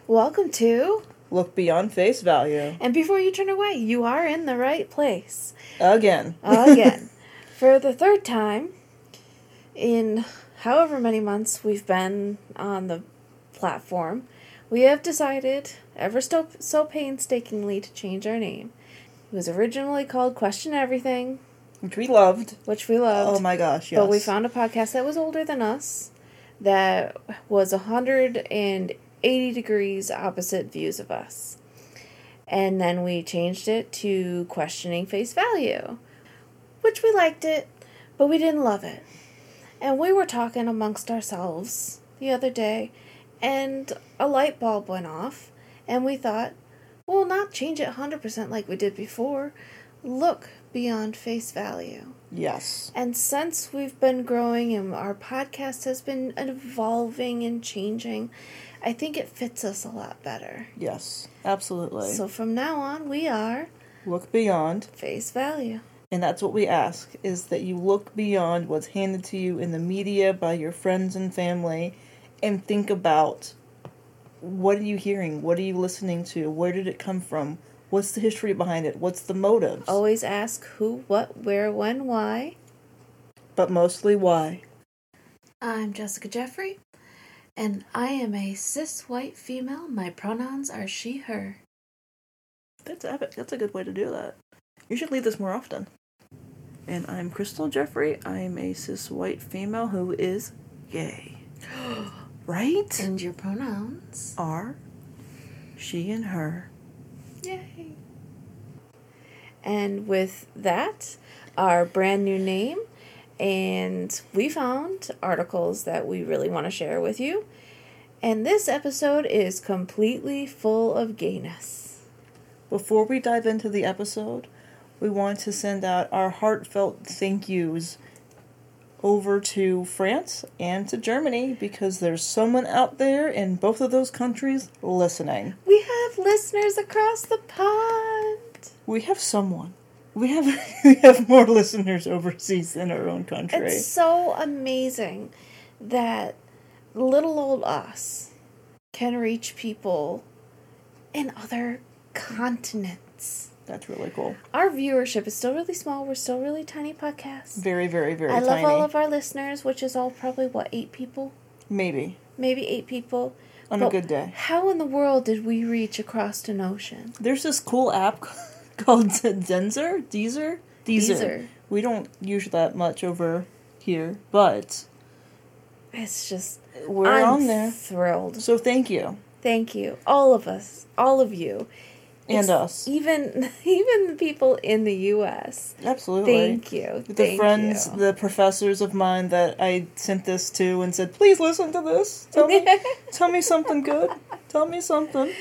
Welcome to Look Beyond Face Value. And Before You Turn Away, you are in the right place. Again. For the third time in however many months we've been on the platform, we have decided, ever so painstakingly, to change our name. It was originally called Question Everything. Which we loved. Oh my gosh, yes. But we found a podcast that was older than us, that was 180 degrees opposite views of us. And then we changed it to Questioning Face Value, which we liked it, but we didn't love it. And we were talking amongst ourselves the other day, and a light bulb went off, and we thought, we'll not change it 100% like we did before. Look beyond face value. Yes. And since we've been growing and our podcast has been evolving and changing, I think it fits us a lot better. Yes, absolutely. So from now on, we are Look Beyond Face Value. And that's what we ask, is that you look beyond what's handed to you in the media by your friends and family and think about, what are you hearing? What are you listening to? Where did it come from? What's the history behind it? What's the motives? Always ask who, what, where, when, why. But mostly why. I'm Jessica Jeffrey, and I am a cis white female. My pronouns are she, her. That's epic. That's a good way to do that. You should lead this more often. And I'm Crystal Jeffrey. I'm a cis white female who is gay. Right? And your pronouns are she and her. Yay. And with that, our brand new name, and we found articles that we really want to share with you. And this episode is completely full of gayness. Before we dive into the episode, we want to send out our heartfelt thank yous over to France and to Germany, because there's someone out there in both of those countries listening. We have listeners across the pond. We have someone. We have more listeners overseas than our own country. It's so amazing that little old us can reach people in other continents. That's really cool. Our viewership is still really small. We're still really tiny podcasts. Very, very, very tiny. I love all of our listeners, which is all probably, 8 people? Maybe 8 people. On a good day. How in the world did we reach across an ocean? There's this cool app called Deezer. We don't use that much over here, but it's just, we're on there. I'm thrilled. So thank you. Thank you. All of us. All of you. And us. Even the people in the U.S. Absolutely. Thank you. The friends, the professors of mine that I sent this to and said, please listen to this. Tell me something good. Tell me something.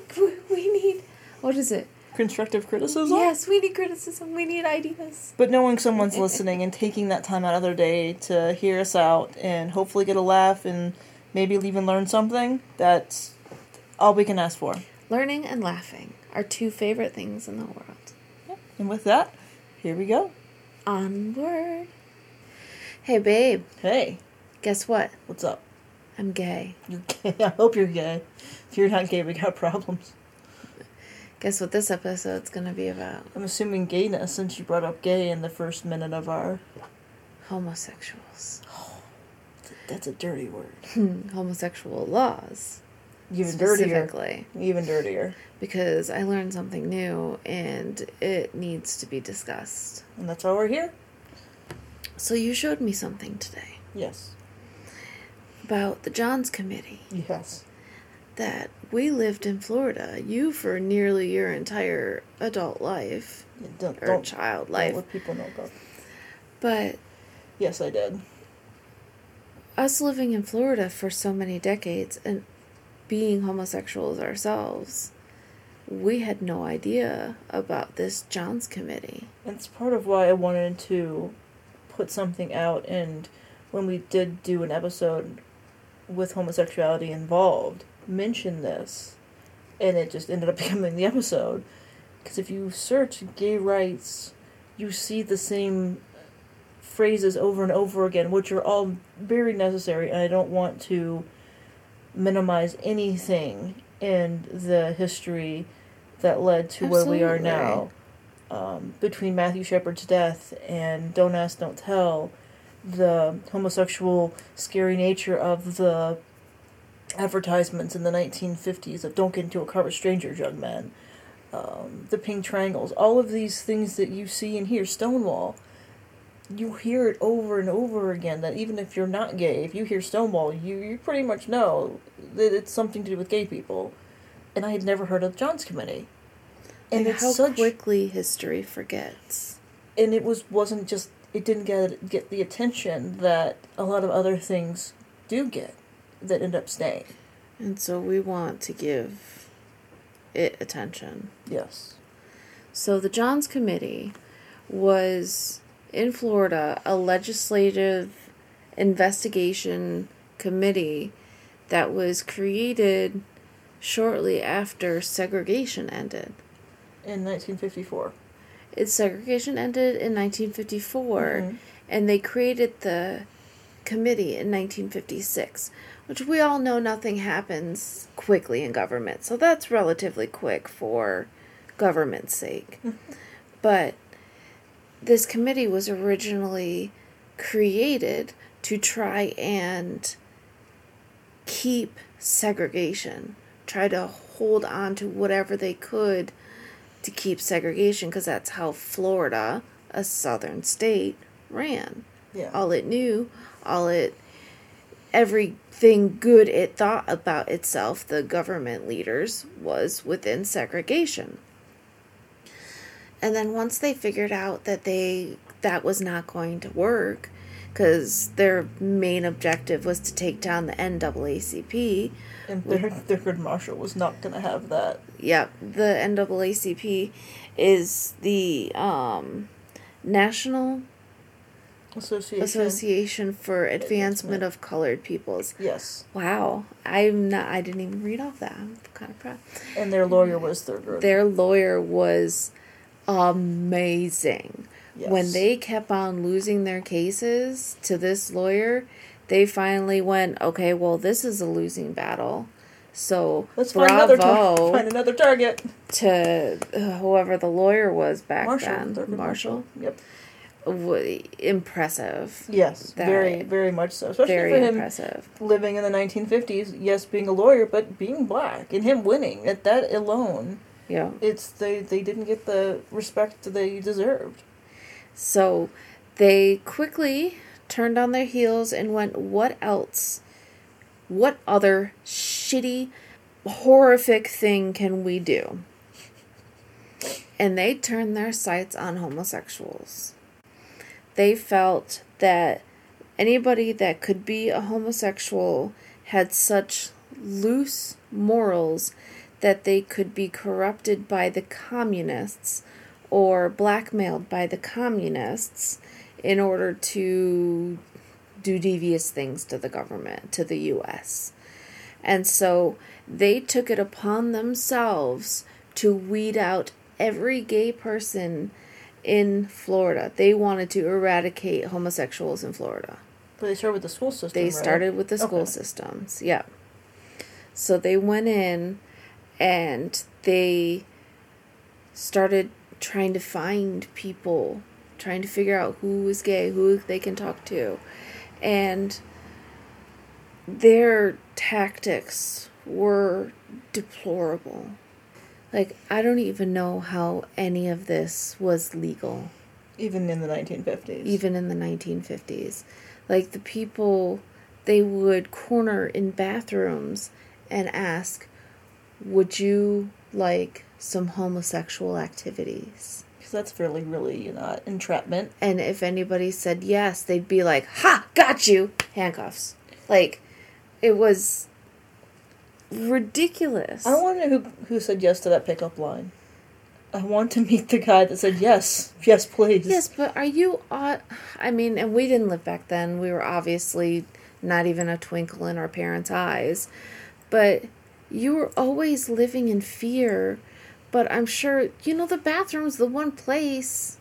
We need, what is it? Constructive criticism? Yes, we need criticism. We need ideas. But knowing someone's listening and taking that time out of their day to hear us out and hopefully get a laugh and maybe even learn something, that's all we can ask for. Learning and laughing. Our 2 favorite things in the world. Yep. And with that, here we go. Onward. Hey, babe. Hey. Guess what? What's up? I'm gay. You're gay. I hope you're gay. If you're not gay, we got problems. Guess what this episode's gonna be about? I'm assuming gayness, since you brought up gay in the first minute of our... Homosexuals. Oh, that's a dirty word. Homosexual laws. Even dirtier. Specifically. Even dirtier. Because I learned something new, and it needs to be discussed. And that's why we're here. So you showed me something today. Yes. About the Johns Committee. Yes. That we lived in Florida. You for nearly your entire adult life. Yeah, or child life. Don't let people know about. But... Yes, I did. Us living in Florida for so many decades, and being homosexuals ourselves, we had no idea about this Johns Committee. It's part of why I wanted to put something out, and when we did do an episode with homosexuality involved, mention this, and it just ended up becoming the episode. Because if you search gay rights, you see the same phrases over and over again, which are all very necessary, and I don't want to minimize anything and the history that led to where we are Absolutely. now. Between Matthew Shepard's death and Don't Ask, Don't Tell, the homosexual, scary nature of the advertisements in the 1950s of don't get into a car with strangers, young men, the pink triangles, all of these things that you see and hear, Stonewall, you hear it over and over again, that even if you're not gay, if you hear Stonewall, you pretty much know that it's something to do with gay people. And I had never heard of John's Committee. And Like it's how such... quickly history forgets. And it wasn't just... It didn't get the attention that a lot of other things do get, that end up staying. And so we want to give it attention. Yes. So the Johns Committee was, in Florida, a legislative investigation committee that was created shortly after segregation ended. In 1954. Its segregation ended in 1954, Mm-hmm. and they created the committee in 1956, which we all know nothing happens quickly in government, so that's relatively quick for government's sake. But this committee was originally created to try and keep segregation, try to hold on to whatever they could to keep segregation, because that's how Florida, a southern state, ran. Yeah. All it knew, everything good it thought about itself, the government leaders, was within segregation. And then once they figured out that that was not going to work, because their main objective was to take down the NAACP. And Thurgood Marshall was not going to have that. Yep, the NAACP is the National Association for Advancement of Colored Peoples. Yes. Wow, I didn't even read off that. I'm kind of proud. And their lawyer was Thurgood. Their lawyer was amazing. Yes. When they kept on losing their cases to this lawyer, they finally went, okay, well, this is a losing battle. So, let's bravo find another target. To whoever the lawyer was back Marshall, then. Marshall? Yep. Impressive. Yes, very, very much so. Especially Very for him impressive. living in the 1950s, yes, being a lawyer, but being black, and him winning, at that alone, Yeah. they didn't get the respect they deserved. So they quickly turned on their heels and went, what else? What other shitty, horrific thing can we do? And they turned their sights on homosexuals. They felt that anybody that could be a homosexual had such loose morals that they could be corrupted by the communists or blackmailed by the communists in order to do devious things to the government, to the U.S. And so they took it upon themselves to weed out every gay person in Florida. They wanted to eradicate homosexuals in Florida. But they started with the school system, They right? started with the school systems, yeah. So they went in and they started trying to find people, trying to figure out who is gay, who they can talk to. And their tactics were deplorable. Like, I don't even know how any of this was legal. Even in the 1950s. Even in the 1950s. Like, the people, they would corner in bathrooms and ask, would you like some homosexual activities? Because that's really not entrapment. And if anybody said yes, they'd be like, ha, got you! Handcuffs. Like, it was ridiculous. I want to know who said yes to that pickup line. I want to meet the guy that said yes. Yes, please. Yes, but are you... I mean, and we didn't live back then. We were obviously not even a twinkle in our parents' eyes. But you were always living in fear. But I'm sure, the bathroom's the one place...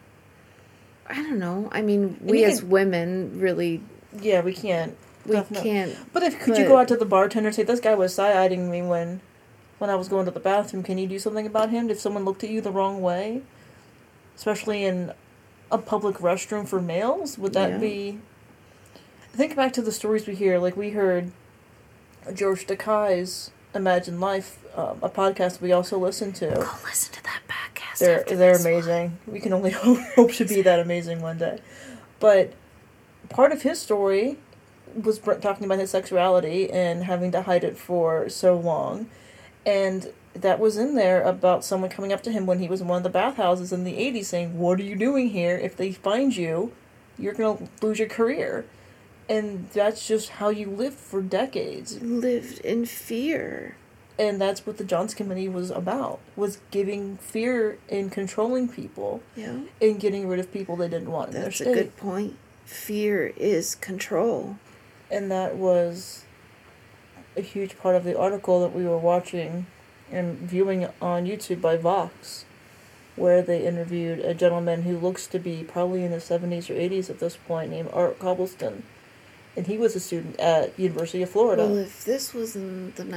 I don't know. I mean, we as women really... Yeah, we can't. We can't... But could you go out to the bartender and say, this guy was side-eyeing me when when I was going to the bathroom, can you do something about him if someone looked at you the wrong way? Especially in a public restroom for males? Would that be... Think back to the stories we hear. Like, we heard George Takei's Imagine Life, a podcast we also listen to. Go listen to that podcast. They're amazing. We can only hope to be that amazing one day. But part of his story was talking about his sexuality and having to hide it for so long. And that was in there about someone coming up to him when he was in one of the bathhouses in the 80s saying, "What are you doing here? If they find you, you're going to lose your career." And that's just how you lived for decades. Lived in fear. And that's what the Johns Committee was about, was giving fear and controlling people. Yeah. And getting rid of people they didn't want in their state. That's a good point. Fear is control. And that was a huge part of the article that we were watching and viewing on YouTube by Vox, where they interviewed a gentleman who looks to be probably in his 70s or 80s at this point, named Art Cobblestone. And he was a student at University of Florida. Well, if this was in the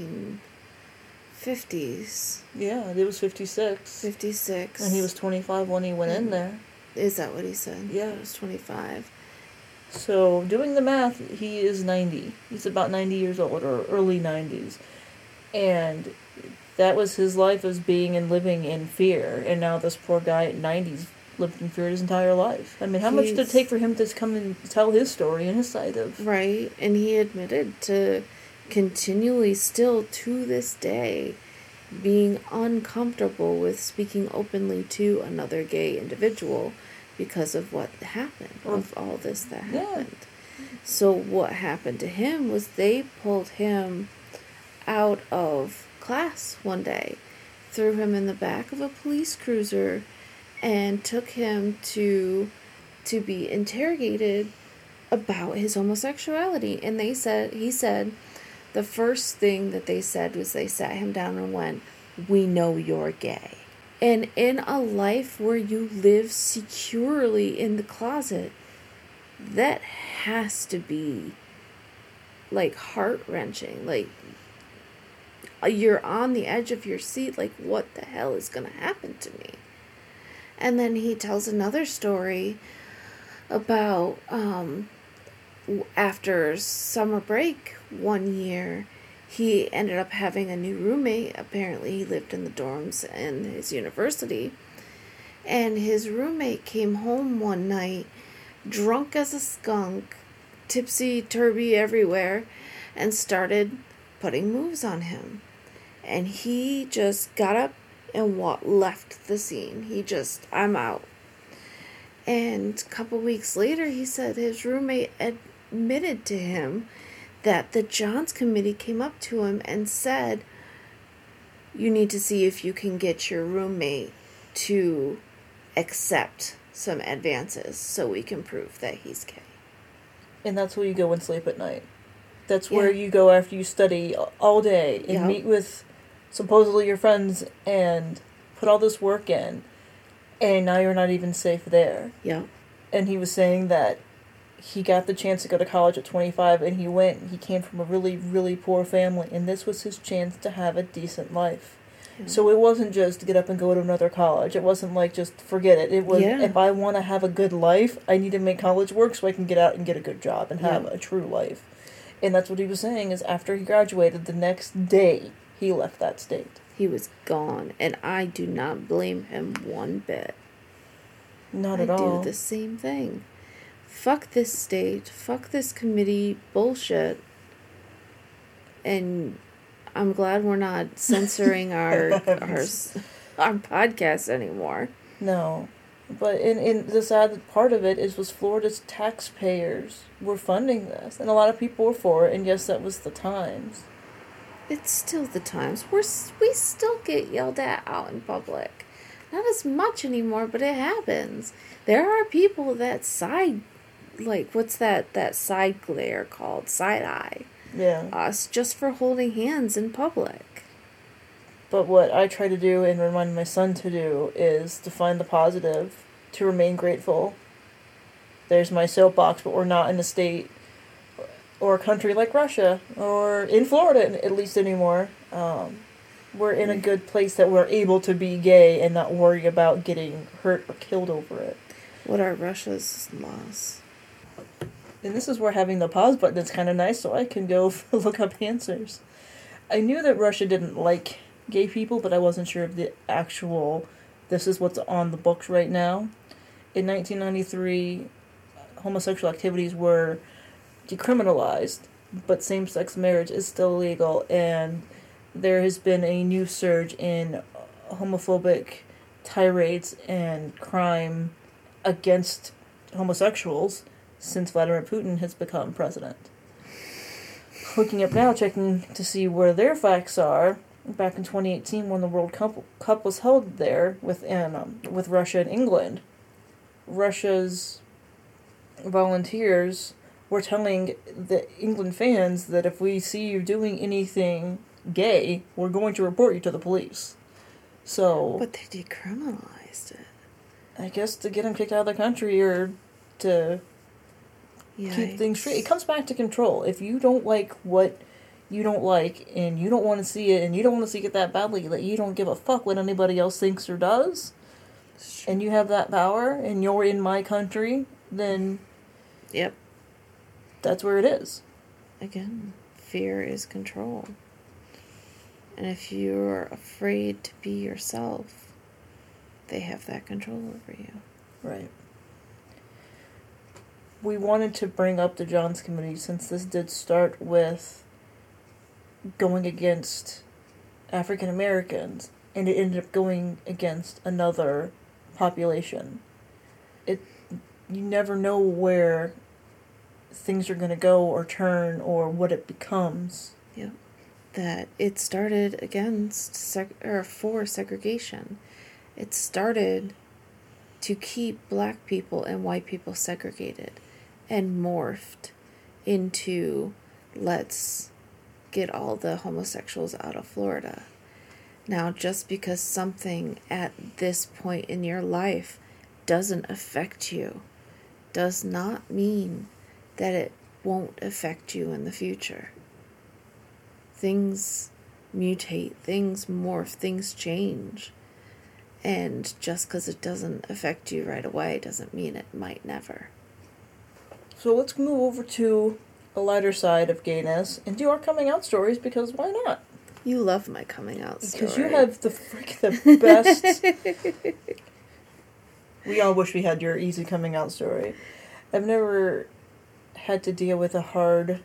1950s... Yeah, it was 56. 56. And he was 25 when he went in there. Is that what he said? Yeah. He was 25. So, doing the math, he is 90. He's about 90 years old, or early 90s. And that was his life, as being and living in fear. And now this poor guy at 90's lived in fear his entire life. I mean, how much did it take for him to come and tell his story and his side of... Right, and he admitted to continually, still to this day, being uncomfortable with speaking openly to another gay individual because of what happened, of all this that happened. So what happened to him was they pulled him out of class one day, threw him in the back of a police cruiser, and took him to be interrogated about his homosexuality. And he said, the first thing that they said was they sat him down and went, "We know you're gay." And in a life where you live securely in the closet, that has to be, like, heart-wrenching. Like, you're on the edge of your seat, like, what the hell is going to happen to me? And then he tells another story about after summer break one year, he ended up having a new roommate. Apparently he lived in the dorms in his university. And his roommate came home one night, drunk as a skunk, tipsy-turvy everywhere, and started putting moves on him. And he just got up and left the scene. I'm out. And a couple weeks later, he said his roommate admitted to him that the Johns Committee came up to him and said, "You need to see if you can get your roommate to accept some advances so we can prove that he's gay." And that's where you go and sleep at night. That's where you go after you study all day and meet with supposedly your friends and put all this work in, and now you're not even safe there. Yeah. And he was saying that he got the chance to go to college at 25, and he went. He came from a really, really poor family, and this was his chance to have a decent life. Yeah. So it wasn't just to get up and go to another college. It wasn't like just forget it. It was, if I want to have a good life, I need to make college work so I can get out and get a good job and have a true life. And that's what he was saying, is after he graduated, the next day, he left that state. He was gone, and I do not blame him one bit. Not at all. I do the same thing. Fuck this state, fuck this committee bullshit, and I'm glad we're not censoring our podcast anymore. No. But in the sad part of it was Florida's taxpayers were funding this, and a lot of people were for it, and yes, that was the times. It's still the times. We still get yelled at out in public. Not as much anymore, but it happens. There are people that what's that side glare called? Side eye. Yeah. Us just for holding hands in public. But what I try to do and remind my son to do is to find the positive, to remain grateful. There's my soapbox, but we're not in a state or a country like Russia, or in Florida at least anymore. we're in a good place that we're able to be gay and not worry about getting hurt or killed over it. What are Russia's laws? And this is where having the pause button is kind of nice, so I can go look up answers. I knew that Russia didn't like gay people, but I wasn't sure of the actual, this is what's on the books right now. In 1993, homosexual activities were decriminalized, but same-sex marriage is still illegal, and there has been a new surge in homophobic tirades and crime against homosexuals since Vladimir Putin has become president. Looking up now, checking to see where their facts are, back in 2018 when the World Cup was held there with Russia and England, Russia's volunteers were telling the England fans that if we see you doing anything gay, we're going to report you to the police. So, but they decriminalized it. I guess to get them kicked out of the country or to keep things straight. It comes back to control. If you don't like what you don't like and you don't want to see it and you don't want to see it that badly that you don't give a fuck what anybody else thinks or does, and you have that power and you're in my country, then yep, that's where it is. Again, fear is control. And if you're afraid to be yourself, they have that control over you. Right. We wanted to bring up the Johns Committee since this did start with going against African Americans, and it ended up going against another population. You never know where things are going to go or turn or what it becomes. Yep. That it started against for segregation. It started to keep black people and white people segregated and morphed into let's get all the homosexuals out of Florida. Now, just because something at this point in your life doesn't affect you does not mean that it won't affect you in the future. Things mutate, things morph, things change. And just because it doesn't affect you right away doesn't mean it might never. So let's move over to a lighter side of gayness and do our coming out stories, because why not? You love my coming out story. Because you have the best... We all wish we had your easy coming out story. I've never had to deal with a hard...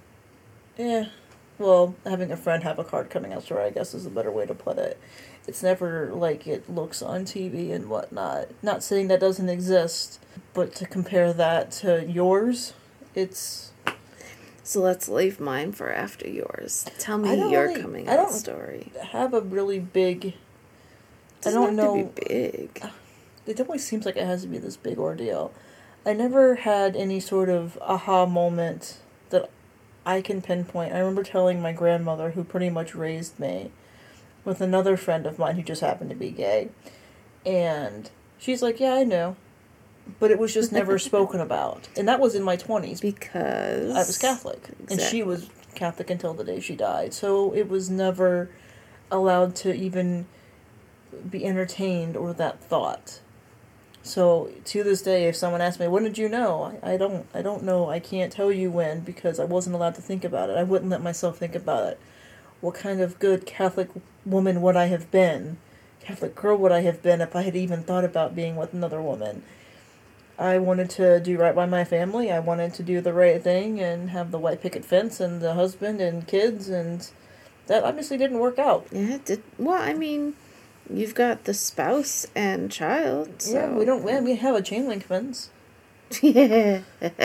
having a friend have a hard coming out story, I guess, is a better way to put it. It's never like it looks on TV and whatnot. Not saying that doesn't exist, but to compare that to yours, it's... So let's leave mine for after yours. Tell me your coming out story. I don't have a really big... I don't know. Have to be big. It always seems like it has to be this big ordeal. I never had any sort of aha moment that I can pinpoint. I remember telling my grandmother, who pretty much raised me, with another friend of mine who just happened to be gay. And she's like, yeah, I know. But it was just never spoken about. And that was in my 20s. Because... I was Catholic. Exactly. And she was Catholic until the day she died. So it was never allowed to even be entertained or that thought. So to this day, if someone asks me, when did you know? I don't know. I can't tell you when, because I wasn't allowed to think about it. I wouldn't let myself think about it. What kind of good Catholic woman would I have been? Catholic girl would I have been if I had even thought about being with another woman? I wanted to do right by my family. I wanted to do the right thing and have the white picket fence and the husband and kids, and that obviously didn't work out. Yeah, it did. Well, I mean, you've got the spouse and child. So. Yeah, we have a chain link fence. Yeah.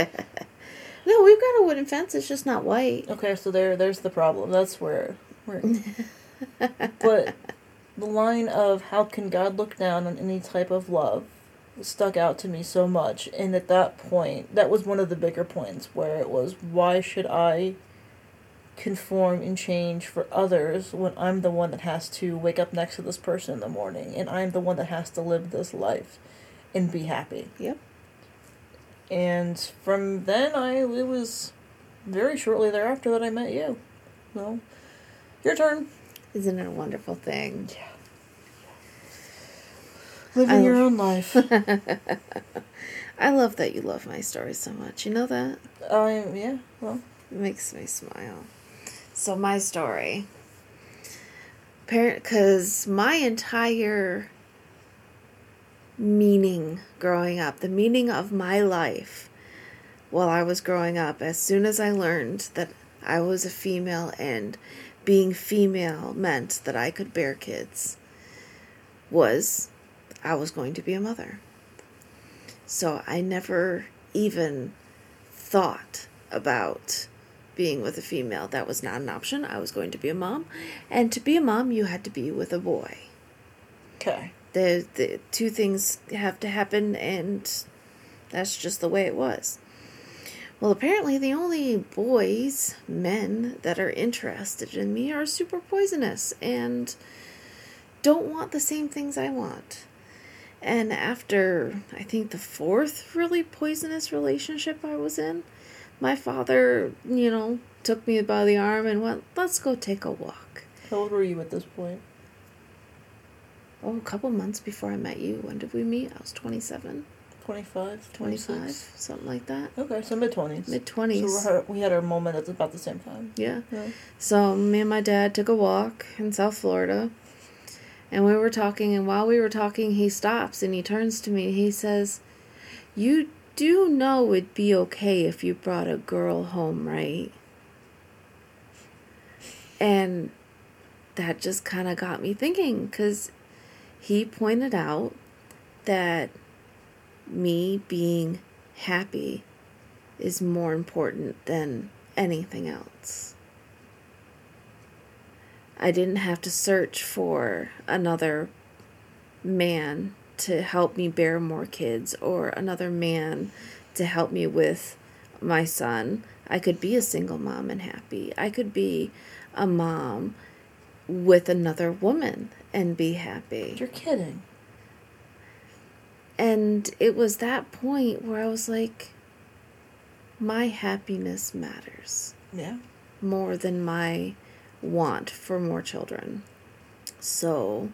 No, we've got a wooden fence. It's just not white. Okay, so there's the problem. That's where we're... But the line of how can God look down on any type of love stuck out to me so much. And at that point, that was one of the bigger points where it was, why should I conform and change for others when I'm the one that has to wake up next to this person in the morning, and I'm the one that has to live this life and be happy. Yep. And from then, it was very shortly thereafter that I met you. So, your turn. Isn't it a wonderful thing? Yeah. Living your own life. I love that you love my story so much. You know that? Yeah, well. It makes me smile. So my story. Because my entire meaning growing up, the meaning of my life while I was growing up, as soon as I learned that I was a female and being female meant that I could bear kids, was I was going to be a mother. So I never even thought about being with a female. That was not an option. I was going to be a mom. And to be a mom, you had to be with a boy. Okay. The two things have to happen, and that's just the way it was. Well, apparently the only boys, men, that are interested in me are super poisonous and don't want the same things I want. And after, I think, the fourth really poisonous relationship I was in, my father, took me by the arm and went, let's go take a walk. How old were you at this point? Oh, a couple months before I met you. When did we meet? I was 27. 25? 25, something like that. Okay, so mid-20s. Mid-20s. So we had our moment at about the same time. Yeah. So me and my dad took a walk in South Florida. And we were talking, and while we were talking, he stops and he turns to me and he says, you do know it'd be okay if you brought a girl home, right? And that just kind of got me thinking, because he pointed out that me being happy is more important than anything else. I didn't have to search for another man to help me bear more kids or another man to help me with my son. I could be a single mom and happy. I could be a mom with another woman and be happy. You're kidding. And it was that point where I was like, my happiness matters. Yeah. More than my want for more children. So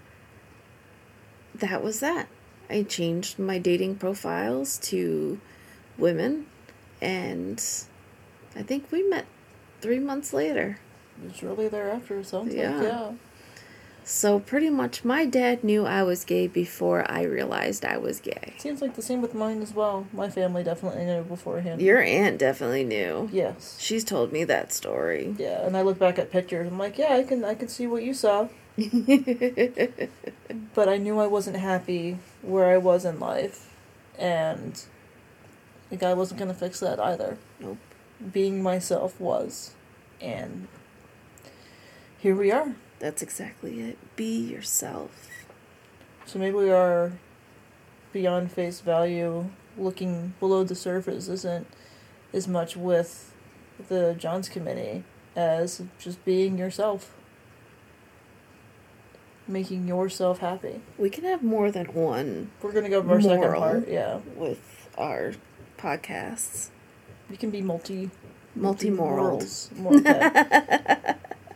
that was that. I changed my dating profiles to women, and I think we met 3 months later. It's really thereafter, it sounds like, yeah. So pretty much my dad knew I was gay before I realized I was gay. Seems like the same with mine as well. My family definitely knew beforehand. Your aunt definitely knew. Yes. She's told me that story. Yeah, and I look back at pictures, I'm like, yeah, I can see what you saw. But I knew I wasn't happy where I was in life, and the guy wasn't going to fix that either. Nope. Being myself was. And here we are. That's exactly it. Be yourself. So maybe we are beyond face value. Looking below the surface isn't as much with the Johns Committee as just being yourself. Making yourself happy. We can have more than one. We're going to go over our second part, yeah. With our podcasts. We can be multi-morals. Okay.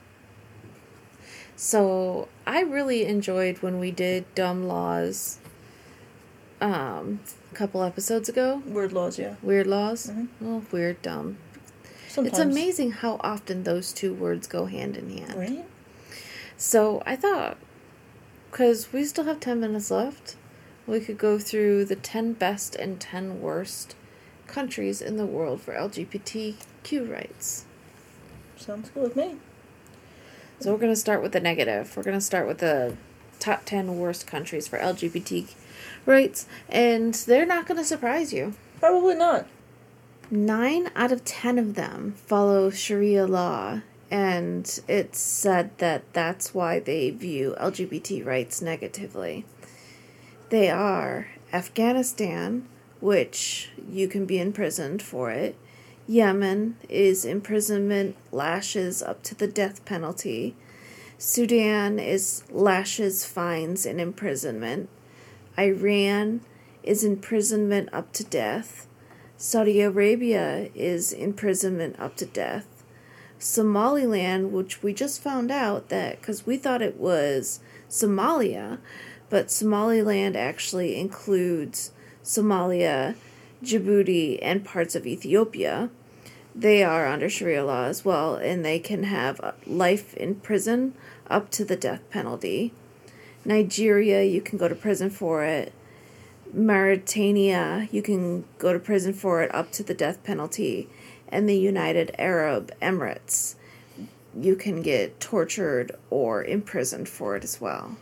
So, I really enjoyed when we did Dumb Laws a couple episodes ago. Weird Laws, yeah. Weird Laws? Mm-hmm. Well, weird, dumb. Sometimes. It's amazing how often those two words go hand in hand. Right? So, I thought, because we still have 10 minutes left, we could go through the 10 best and 10 worst countries in the world for LGBTQ rights. Sounds good with me. So we're going to start with the negative. We're going to start with the top 10 worst countries for LGBT rights, and they're not going to surprise you. Probably not. 9 out of 10 of them follow Sharia law, and it's said that that's why they view LGBT rights negatively. They are Afghanistan, which you can be imprisoned for it. Yemen is imprisonment, lashes up to the death penalty. Sudan is lashes, fines, and imprisonment. Iran is imprisonment up to death. Saudi Arabia is imprisonment up to death. Somaliland, which we just found out that, because we thought it was Somalia, but Somaliland actually includes Somalia, Djibouti, and parts of Ethiopia. They are under Sharia law as well, and they can have life in prison up to the death penalty. Nigeria, you can go to prison for it. Mauritania, you can go to prison for it up to the death penalty. And the United Arab Emirates, you can get tortured or imprisoned for it as well.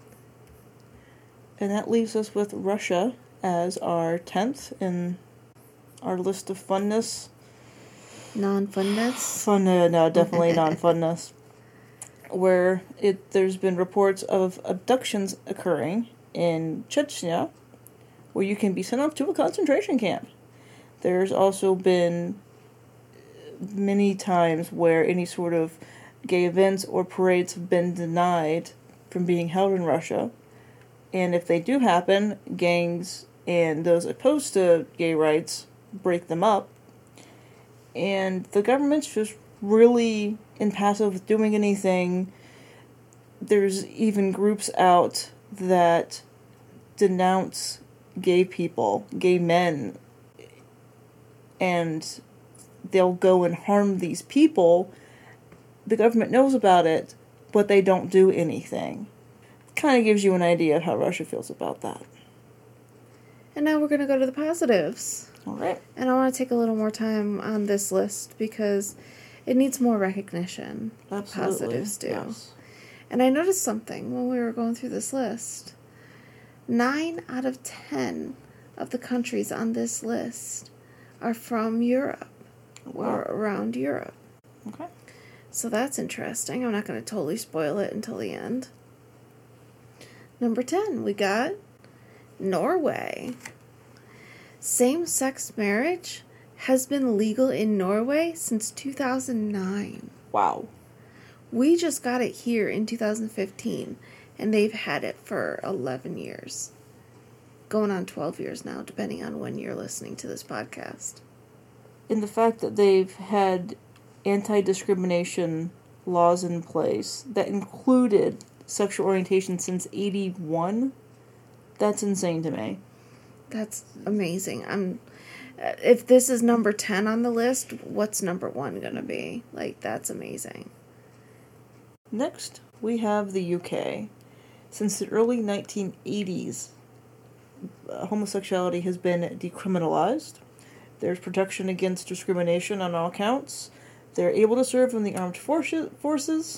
And that leaves us with Russia as our 10th in our list of funness. Non-funness? No, definitely non-funness. Where there's been reports of abductions occurring in Chechnya, where you can be sent off to a concentration camp. There's also been many times where any sort of gay events or parades have been denied from being held in Russia. And if they do happen, gangs and those opposed to gay rights break them up. And the government's just really impassive with doing anything. There's even groups out that denounce gay people, gay men, and they'll go and harm these people. The government knows about it, but they don't do anything. Kind of gives you an idea of how Russia feels about that. And now we're going to go to the positives. All right. And I want to take a little more time on this list because it needs more recognition. Absolutely. Positives do. Yes. And I noticed something when we were going through this list. 9 out of 10 of the countries on this list are from Europe. Wow. Or around Europe. Okay. So that's interesting. I'm not going to totally spoil it until the end. Number 10, we got Norway. Same-sex marriage has been legal in Norway since 2009. Wow. We just got it here in 2015, and they've had it for 11 years. Going on 12 years now, depending on when you're listening to this podcast. In the fact that they've had anti-discrimination laws in place that included sexual orientation since 81, that's insane to me. That's amazing. If this is number 10 on the list, what's number 1 going to be? Like, that's amazing. Next, we have the UK. Since the early 1980s, homosexuality has been decriminalized. There's protection against discrimination on all counts. They're able to serve in the armed forces.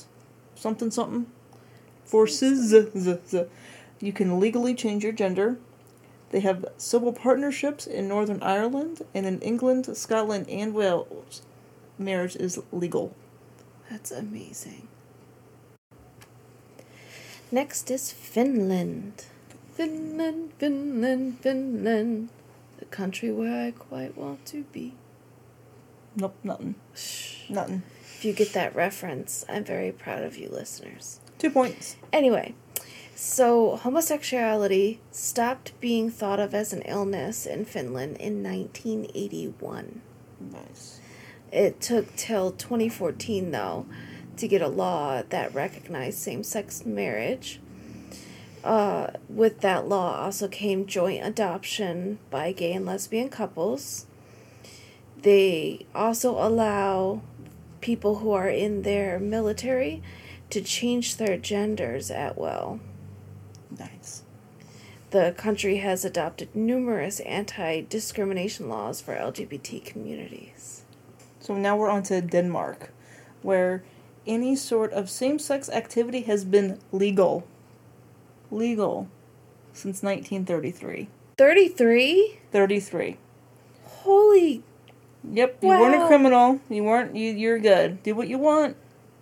Forces. You can legally change your gender. They have civil partnerships in Northern Ireland, and in England, Scotland, and Wales, marriage is legal. That's amazing. Next is Finland. Finland. The country where I quite want to be. Nope, nothing. Shh. Nothing. If you get that reference, I'm very proud of you listeners. 2 points. Anyway, so homosexuality stopped being thought of as an illness in Finland in 1981. Nice. It took till 2014, though, to get a law that recognized same-sex marriage. With that law also came joint adoption by gay and lesbian couples. They also allow people who are in their military to change their genders at will. Nice. The country has adopted numerous anti-discrimination laws for LGBT communities. So now we're on to Denmark, where any sort of same-sex activity has been legal. Legal since 1933. 33? 33. Holy... Yep, you Wow. weren't a criminal. You're good. Do what you want.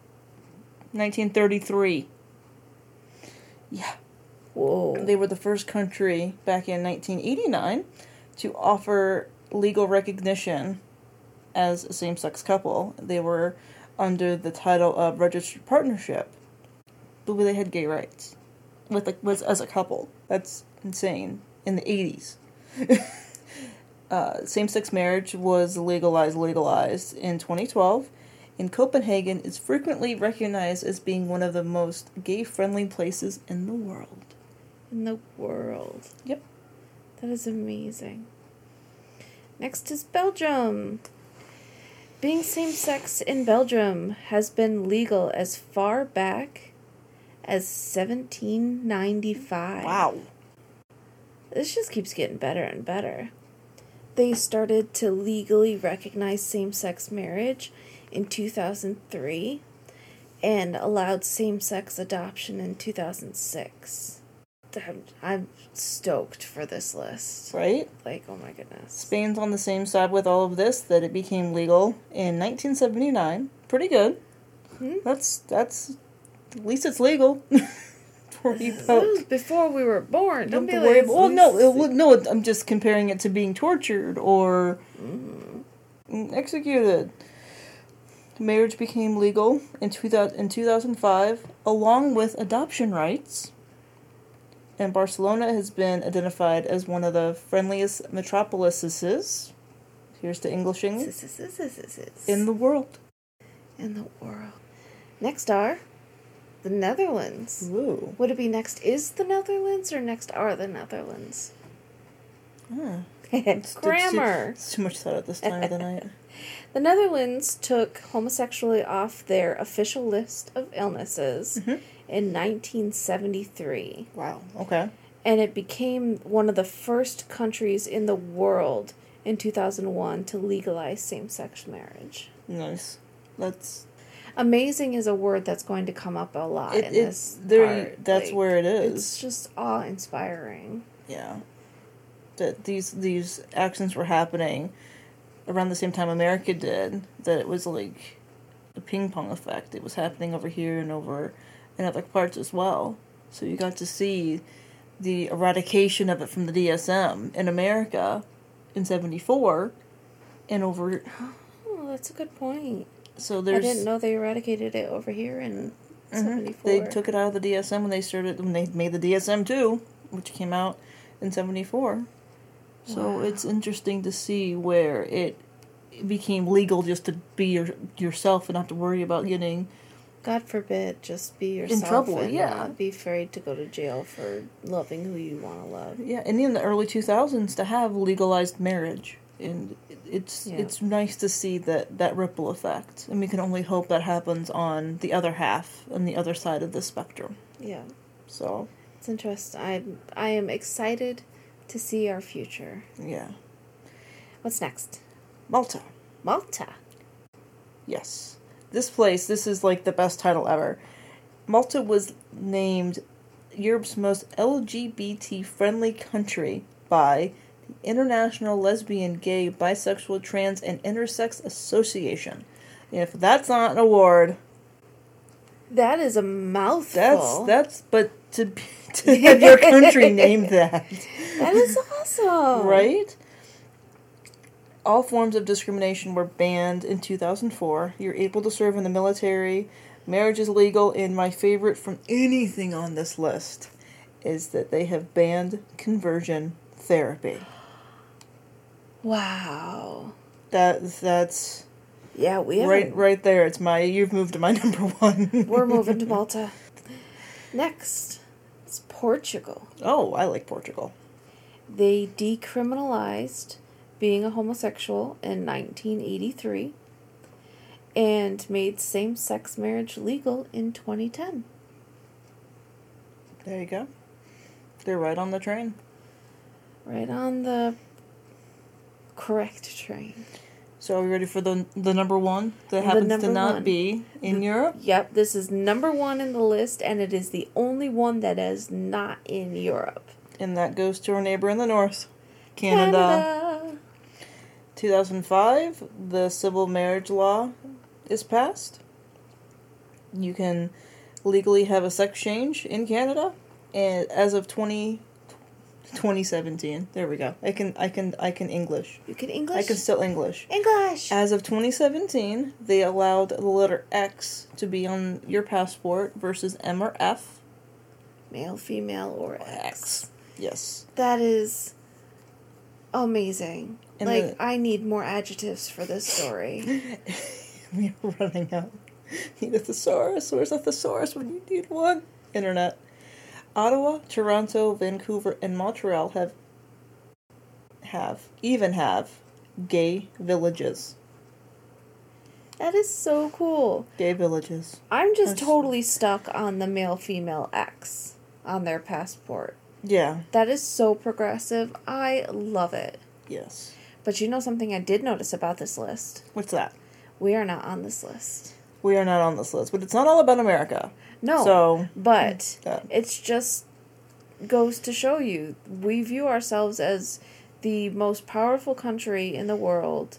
1933. Yeah. Whoa. They were the first country back in 1989 to offer legal recognition as a same-sex couple. They were under the title of registered partnership, but they had gay rights was as a couple. That's insane. In the 80s. Same-sex marriage was legalized in 2012, and Copenhagen is frequently recognized as being one of the most gay-friendly places in the world. In the world. Yep. That is amazing. Next is Belgium. Being same-sex in Belgium has been legal as far back as 1795. Wow. This just keeps getting better and better. They started to legally recognize same-sex marriage in 2003 and allowed same-sex adoption in 2006. I'm stoked for this list. Right? Like, oh my goodness. Spain's on the same side with all of this, that it became legal in 1979. Pretty good. Hmm? That's at least it's legal. This was before we were born. Don't be worry. like, Well, no. I'm just comparing it to being tortured or executed. Marriage became legal in 2005, along with adoption rights. And Barcelona has been identified as one of the friendliest metropolises. Here's the Englishing. In the world. In the world. Next are the Netherlands. Ooh. Would it be next is the Netherlands or next are the Netherlands? Grammar. It's too much thought at this time of the night. The Netherlands took homosexuality off their official list of illnesses in 1973. Wow, okay. And it became one of the first countries in the world in 2001 to legalize same-sex marriage. Nice. That's... Amazing is a word that's going to come up a lot in this part. That's like, where it is. It's just awe-inspiring. Yeah. That these actions were happening around the same time America did, that it was like a ping-pong effect. It was happening over here and over in other parts as well. So you got to see the eradication of it from the DSM in America in 1974 and over... Oh, that's a good point. So there's... I didn't know they eradicated it over here in 1974. They took it out of the DSM when they made the DSM-2, which came out in 1974. So it's interesting to see where it became legal just to be yourself and not to worry about getting... God forbid, just be yourself. In trouble, and yeah. not be afraid to go to jail for loving who you want to love. Yeah, and in the early 2000s to have legalized marriage. And it's nice to see that ripple effect. And we can only hope that happens on the other half, on the other side of the spectrum. Yeah. So... It's interesting. I am excited to see our future. Yeah. What's next? Malta. Malta. Yes. This is like the best title ever. Malta was named Europe's most LGBT-friendly country by the International Lesbian, Gay, Bisexual, Trans, and Intersex Association. And if that's not an award... That is a mouthful. But to have your country named that. That is awesome. Right? All forms of discrimination were banned in 2004. You're able to serve in the military. Marriage is legal. And my favorite from anything on this list is that they have banned conversion therapy. Wow. That's... Yeah, we have... Right there. You've moved to my number one. We're moving to Malta. Next, it's Portugal. Oh, I like Portugal. They decriminalized being a homosexual in 1983 and made same-sex marriage legal in 2010. There you go. They're right on the train. Right on the correct train. So are we ready for the number one that happens to not be in Europe? Yep, this is number one in the list, and it is the only one that is not in Europe. And that goes to our neighbor in the north, Canada. 2005, the civil marriage law is passed. You can legally have a sex change in Canada, and as of 2017. There we go. I can English. You can English? I can still English. English! As of 2017, they allowed the letter X to be on your passport versus M or F. Male, female, or X. Yes. That is amazing. And I need more adjectives for this story. We are running out. Need a thesaurus. Where's a thesaurus when you need one? Internet. Ottawa, Toronto, Vancouver, and Montreal have gay villages. That is so cool. Gay villages. I'm just totally stuck on the male-female X on their passport. Yeah. That is so progressive. I love it. Yes. But you know something I did notice about this list? What's that? We are not on this list. We are not on this list, but it's not all about America. No. So, but it's just goes to show you, we view ourselves as the most powerful country in the world.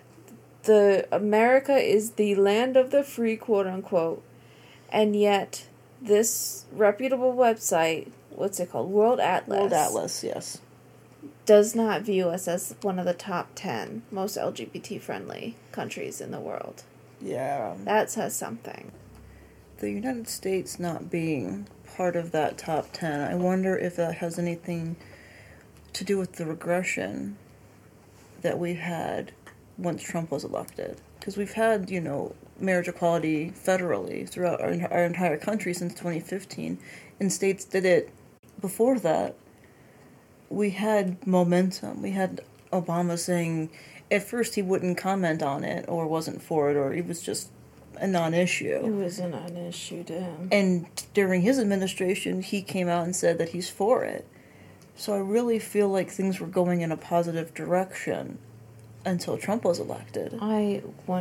America is the land of the free, quote unquote, and yet this reputable website, what's it called? World Atlas, yes, does not view us as one of the top 10 most LGBT friendly countries in the world. Yeah. That says something. The United States not being part of that top 10, I wonder if that has anything to do with the regression that we had once Trump was elected. Because we've had, marriage equality federally throughout our entire country since 2015, and states did it before that. We had momentum. We had Obama saying, at first he wouldn't comment on it, or wasn't for it, or it was just a non-issue. It was a non-issue to him. And during his administration, he came out and said that he's for it. So I really feel like things were going in a positive direction until Trump was elected. I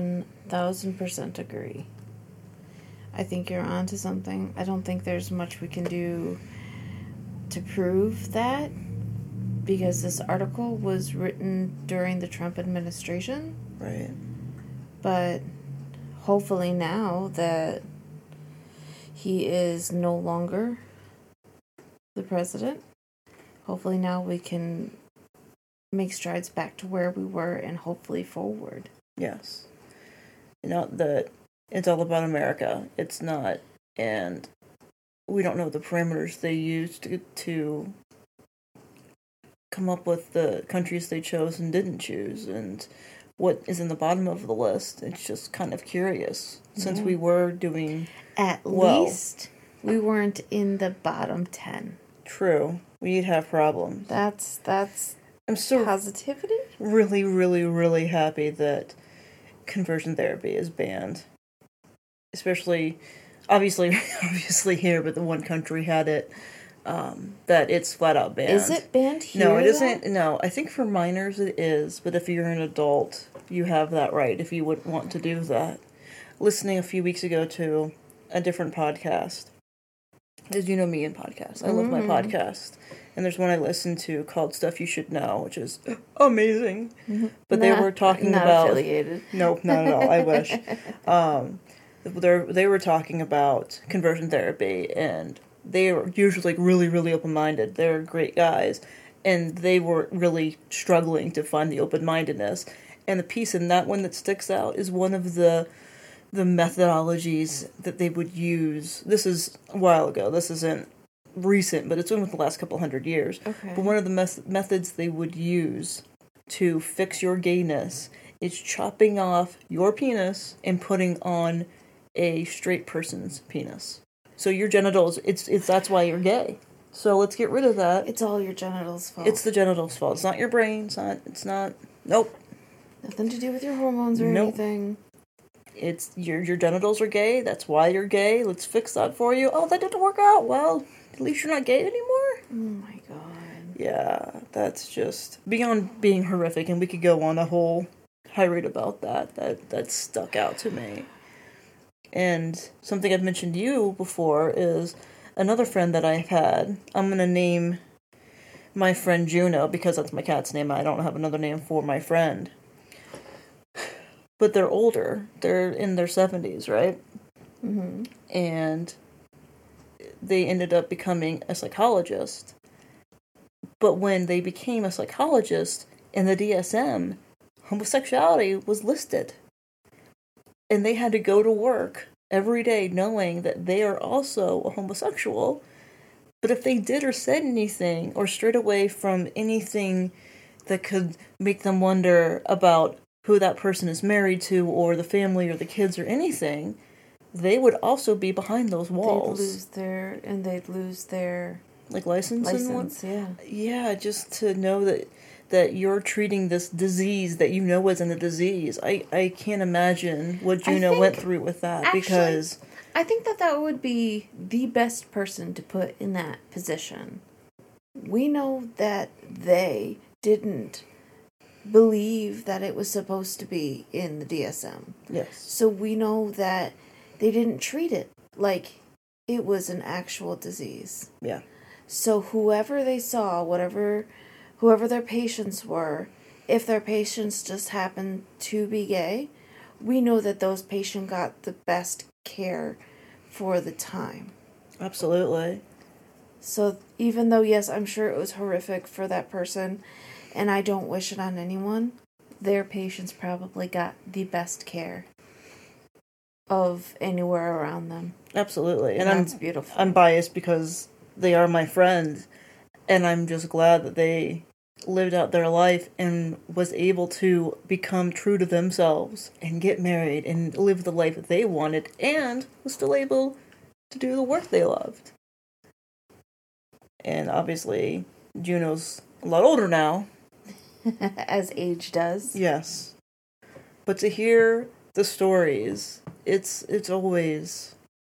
1000% agree. I think you're onto something. I don't think there's much we can do to prove that, because this article was written during the Trump administration. Right. But hopefully now that he is no longer the president, hopefully now we can make strides back to where we were and hopefully forward. Yes. Not that it's all about America. It's not. And we don't know the parameters they used to come up with the countries they chose and didn't choose, and what is in the bottom of the list. It's just kind of curious, since we were doing At least we weren't in the bottom 10. True. We'd have problems. That's I'm so positivity? really, really, really happy that conversion therapy is banned. Especially, obviously here, but the one country had it, that it's flat out banned. Is it banned here? No, it isn't. No, I think for minors it is, but if you're an adult, you have that right if you would want to do that. Listening a few weeks ago to a different podcast, as you know me in podcasts. I love my podcast. And there's one I listened to called Stuff You Should Know, which is amazing. But they were talking not about... affiliated. Nope, not at all. I wish. They were talking about conversion therapy, and they were usually really, really open-minded. They're great guys. And they were really struggling to find the open-mindedness. And the piece in that one that sticks out is one of the methodologies that they would use. This is a while ago. This isn't recent, but it's been with the last couple 100 years. Okay. But one of the methods they would use to fix your gayness is chopping off your penis and putting on a straight person's penis. So your genitals, it's that's why you're gay. So let's get rid of that. It's all your genitals' fault. It's the genitals' fault. It's not your brain. It's not. Nope. Nothing to do with your hormones or anything. It's your genitals are gay. That's why you're gay. Let's fix that for you. Oh, that didn't work out. Well, at least you're not gay anymore. Oh my god. Yeah, that's just beyond being horrific, and we could go on a whole tirade about that. That stuck out to me. And something I've mentioned to you before is another friend that I've had. I'm going to name my friend Juno because that's my cat's name. I don't have another name for my friend. But they're older. They're in their 70s, right? Mm-hmm. And they ended up becoming a psychologist. But when they became a psychologist in the DSM, homosexuality was listed. And they had to go to work every day knowing that they are also a homosexual. But if they did or said anything or strayed away from anything that could make them wonder about who that person is married to, or the family, or the kids, or anything, they would also be behind those walls. They'd lose their like license and what? Yeah. Yeah, just to know that you're treating this disease that you know isn't a disease. I can't imagine what Juno went through with that, actually, because I think that would be the best person to put in that position. We know that they didn't believe that it was supposed to be in the DSM. Yes. So we know that they didn't treat it like it was an actual disease. Yeah. So whoever they saw, whoever their patients were, if their patients just happened to be gay, we know that those patients got the best care for the time. Absolutely. So even though, yes, I'm sure it was horrific for that person, and I don't wish it on anyone, their patients probably got the best care of anywhere around them. Absolutely. And that's beautiful. I'm biased because they are my friend, and I'm just glad that they lived out their life and was able to become true to themselves and get married and live the life that they wanted, and was still able to do the work they loved. And obviously, Juno's a lot older now. As age does. Yes. But to hear the stories, it's always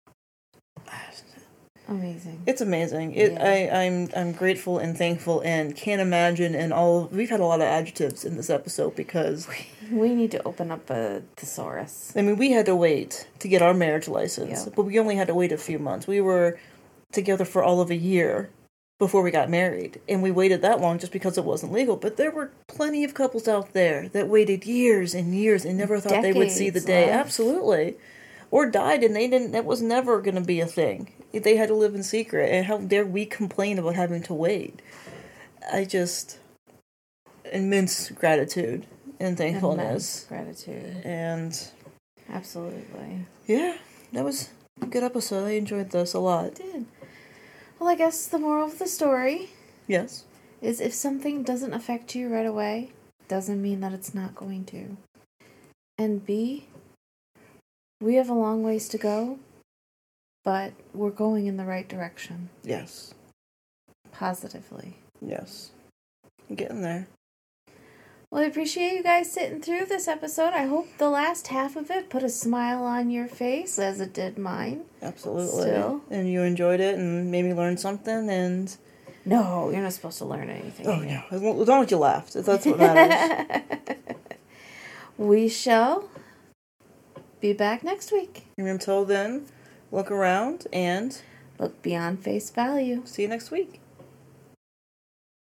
amazing. It's amazing. I'm grateful and thankful and can't imagine, and we've had a lot of adjectives in this episode because we need to open up a thesaurus. I mean, we had to wait to get our marriage license, Yep. but we only had to wait a few months. We were together for all of a year before we got married, and we waited that long just because it wasn't legal. But there were plenty of couples out there that waited years and years and never thought they would see the day. Left. Absolutely. Or died, and that was never going to be a thing. They had to live in secret, and how dare we complain about having to wait? I just immense gratitude and thankfulness. Gratitude. And absolutely. Yeah, that was a good episode. I enjoyed this a lot. I did. Well, I guess the moral of the story, yes, is if something doesn't affect you right away, doesn't mean that it's not going to. And B, we have a long ways to go, but we're going in the right direction. Yes. Positively. Yes. I'm getting there. Well, I appreciate you guys sitting through this episode. I hope the last half of it put a smile on your face, as it did mine. Absolutely. Still. And you enjoyed it and made me learn something, and... No, you're not supposed to learn anything. Oh, no. As long as you laughed. That's what matters. We shall be back next week. And until then, look around and... look beyond face value. See you next week.